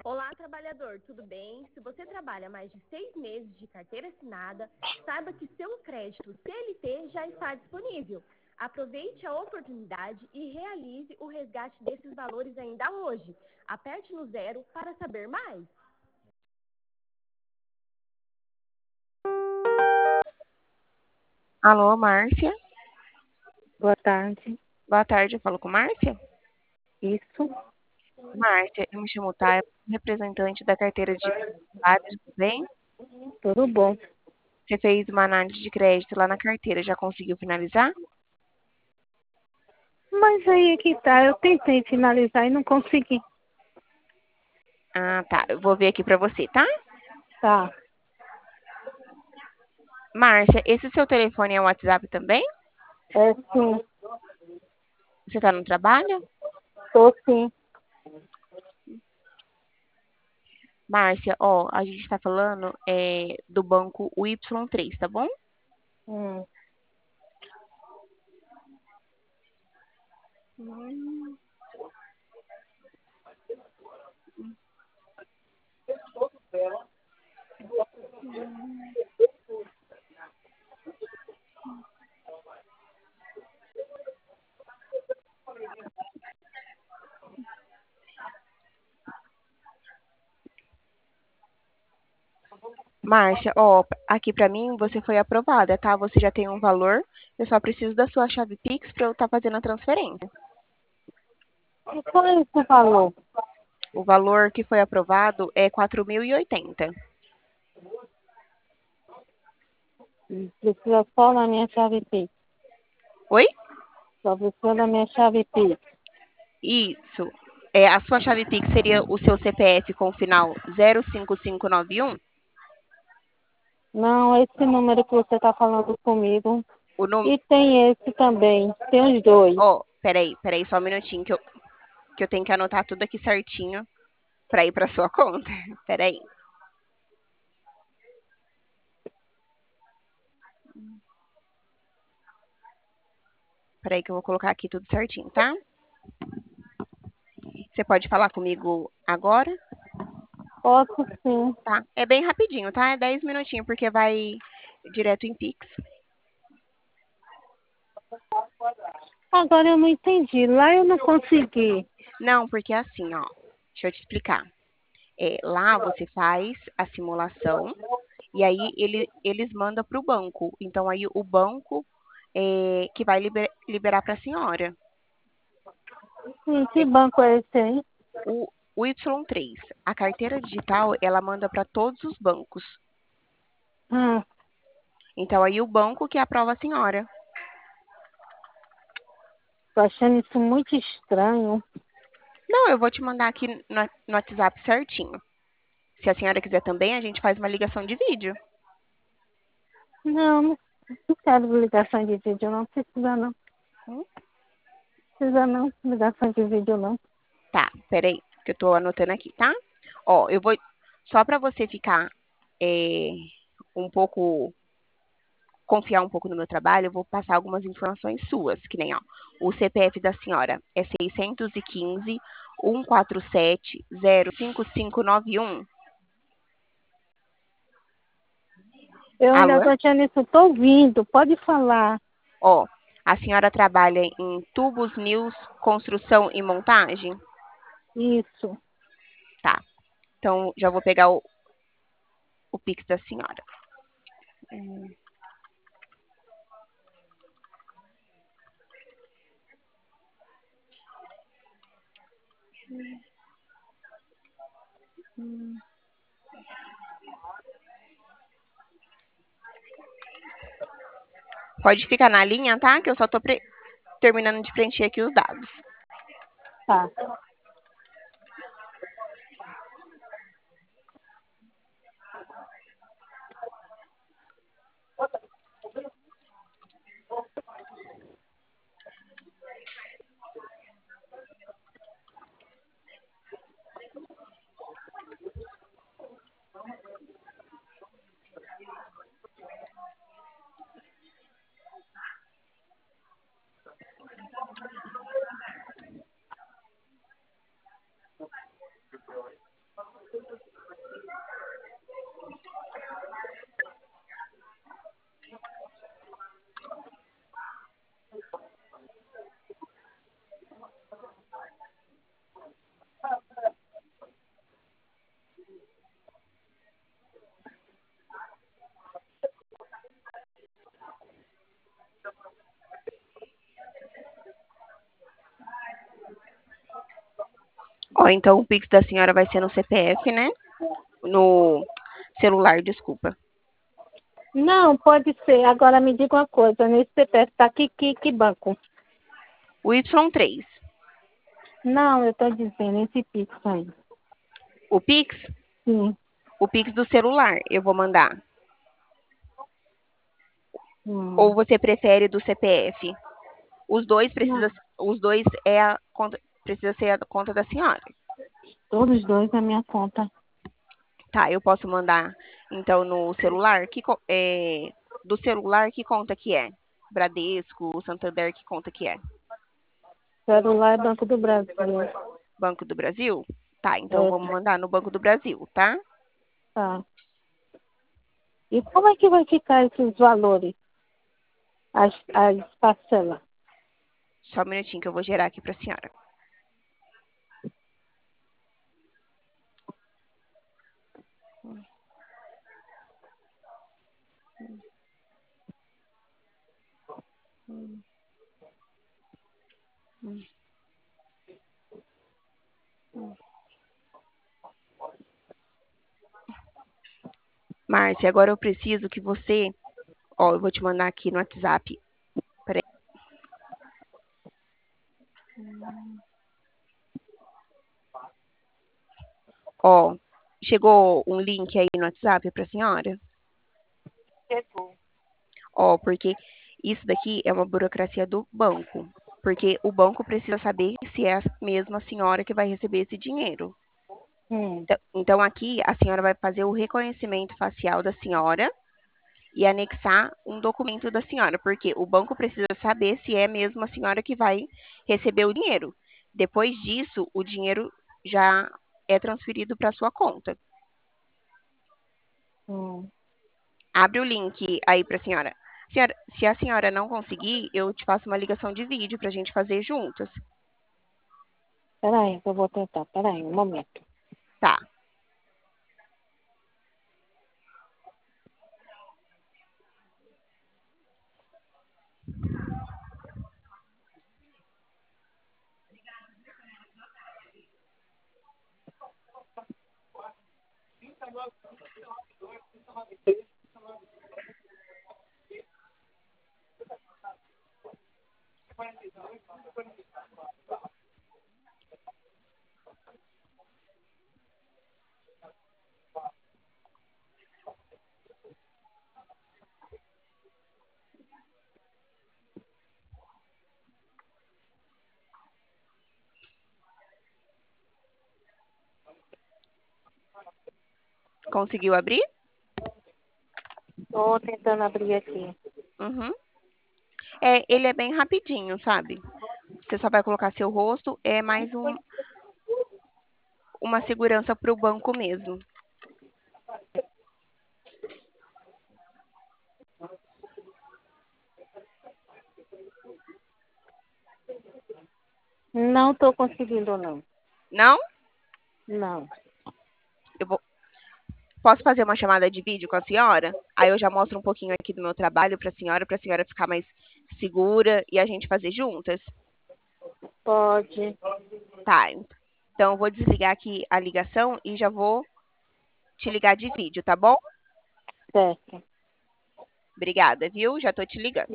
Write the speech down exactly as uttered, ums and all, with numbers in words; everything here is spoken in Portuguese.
Olá, trabalhador, tudo bem? Se você trabalha mais de seis meses de carteira assinada, saiba que seu crédito C L T já está disponível. Aproveite a oportunidade e realize o resgate desses valores ainda hoje. Aperte no zero para saber mais. Alô, Márcia? Boa tarde. Boa tarde, eu falo com Márcia? Isso. Márcia, eu me chamo Thay, representante da carteira de trabalho, tudo bem? Tudo bom. Você fez uma análise de crédito lá na carteira, já conseguiu finalizar? Mas aí é que tá, eu tentei finalizar e não consegui. Ah, tá. Eu vou ver aqui pra você, tá? Tá. Márcia, esse seu telefone é o WhatsApp também? É sim. Você tá no trabalho? Tô sim. Márcia, ó, a gente tá falando é, do banco U Y três, tá bom? Hum. Hum. Márcia, ó, aqui pra mim você foi aprovada, tá? Você já tem um valor, eu só preciso da sua chave Pix pra eu estar fazendo a transferência. E qual é esse valor? O valor que foi aprovado é quatro mil e oitenta. Precisa só da minha chave Pix. Oi? Só precisa da minha chave Pix. Isso. É, a sua chave Pix seria o seu C P F com o final zero cinco cinco nove um? Não, esse número que você tá falando comigo. O número. E tem esse também. Tem os dois. Ó, peraí, peraí, só um minutinho que eu, que eu tenho que anotar tudo aqui certinho pra ir pra sua conta. Peraí. Peraí que eu vou colocar aqui tudo certinho, tá? Você pode falar comigo agora? Posso sim. Tá. É bem rapidinho, tá? É dez minutinhos, porque vai direto em Pix. Agora eu não entendi. Lá eu não consegui. Não, porque é assim, ó. Deixa eu te explicar. É, lá você faz a simulação e aí ele, eles mandam para o banco. Então aí o banco é, que vai liber- liberar para a senhora. Hum, É, que banco é esse aí? o, o Y três, a carteira digital, ela manda para todos os bancos. Hum, Então aí o banco que aprova a senhora. tô achando isso muito estranho. Não, eu vou te mandar aqui no, no WhatsApp certinho. Se a senhora quiser também, a gente faz uma ligação de vídeo. Não, não não quero ligação de vídeo, não precisa não. Hum? Precisa não, ligação de vídeo não. Tá, peraí, que eu tô anotando aqui, tá? Ó, eu vou. Só para você ficar é, um pouco. Confiar um pouco no meu trabalho, eu vou passar algumas informações suas, que nem, ó. O C P F da senhora é seiscentos e quinze, cento e quarenta e sete, zero cinco cinco nove um. Eu ainda Alô? tô achando isso, tô ouvindo, pode falar. Ó, a senhora trabalha em Tubos News, construção e montagem? Isso. Tá. Então, já vou pegar o, o Pix da senhora. Hum. Hum. Pode ficar na linha, tá? Que eu só tô pre- terminando de preencher aqui os dados. Tá. Ó, então o Pix da senhora vai ser no C P F, né? No celular, desculpa. Não, pode ser. Agora me diga uma coisa. Nesse C P F tá aqui, que, que banco? O Y três. Não, eu tô dizendo, esse Pix aí. O Pix? Sim. O Pix do celular, eu vou mandar. Hum. Ou você prefere do C P F? Os dois precisa, os dois é a conta, precisa ser a conta da senhora. Todos dois na minha conta. Tá, eu posso mandar então no celular, que co- é, do celular que conta que é? Bradesco, Santander, que conta que é? Celular é Banco do Brasil. Banco do Brasil? Tá, então É, vamos mandar no Banco do Brasil, tá? tá. E como é que vai ficar esses valores? As, as parcelas? Só um minutinho que eu vou gerar aqui pra senhora. Márcia, agora eu preciso que você... Ó, eu vou te mandar aqui no WhatsApp. Peraí. Ó, chegou um link aí no WhatsApp pra senhora? Chegou. Ó, porque isso daqui é uma burocracia do banco. Porque o banco precisa saber se é a mesma senhora que vai receber esse dinheiro. Hum. Então, então aqui a senhora vai fazer o reconhecimento facial da senhora e anexar um documento da senhora, porque o banco precisa saber se é mesmo a senhora que vai receber o dinheiro. Depois disso, o dinheiro já é transferido para sua conta. Hum. Abre o link aí para a senhora. Senhora, se a senhora não conseguir, eu te faço uma ligação de vídeo para a gente fazer juntas. Peraí, que eu vou tentar. Peraí, um momento. Tá. Conseguiu abrir? Tô tentando abrir aqui. Uhum. É, ele é bem rapidinho, sabe? Você só vai colocar seu rosto, é mais um, uma segurança para o banco mesmo. Não tô conseguindo, não. Não? Não. Eu vou... Posso fazer uma chamada de vídeo com a senhora? Aí eu já mostro um pouquinho aqui do meu trabalho para a senhora, para a senhora ficar mais segura e a gente fazer juntas? Pode. Tá. Então eu vou desligar aqui a ligação e já vou te ligar de vídeo, tá bom? Certo. Obrigada, viu? Já tô te ligando.